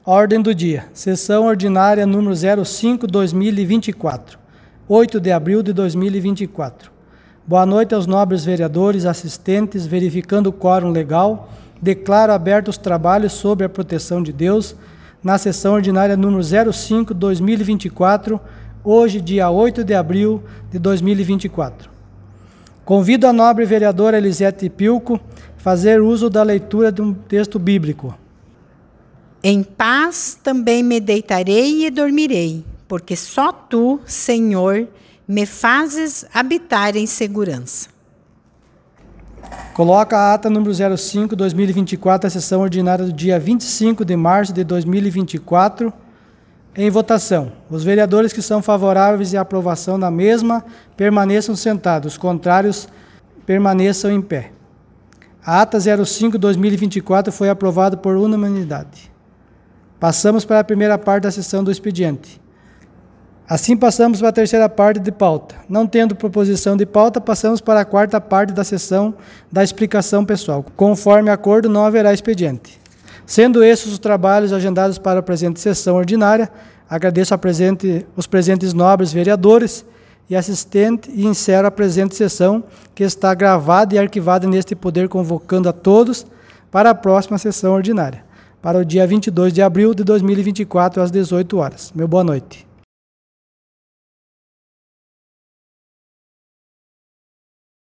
Ordem do dia. Sessão ordinária número 05/2024. 8 de abril de 2024. Boa noite aos nobres vereadores, assistentes, verificando o quórum legal. Declaro abertos os trabalhos sob a proteção de Deus na sessão ordinária número 05/2024, hoje, dia 8 de abril de 2024. Convido a nobre vereadora Elisete Pilco a fazer uso da leitura de um texto bíblico. Em paz também me deitarei e dormirei, porque só tu, Senhor, me fazes habitar em segurança. Coloca a ata número 05/2024, a sessão ordinária do dia 25 de março de 2024, em votação. Os vereadores que são favoráveis à aprovação da mesma permaneçam sentados, os contrários permaneçam em pé. A ata 05/2024 foi aprovada por unanimidade. Passamos para a primeira parte da sessão do expediente. Assim, passamos para a terceira parte de pauta. Não tendo proposição de pauta, passamos para a quarta parte da sessão da explicação pessoal. Conforme acordo, não haverá expediente. Sendo esses os trabalhos agendados para a presente sessão ordinária, agradeço os presentes nobres vereadores e assistentes e encerro a presente sessão, que está gravada e arquivada neste poder, convocando a todos para a próxima sessão ordinária, para o dia 22 de abril de 2024, às 18 horas. Meu boa noite.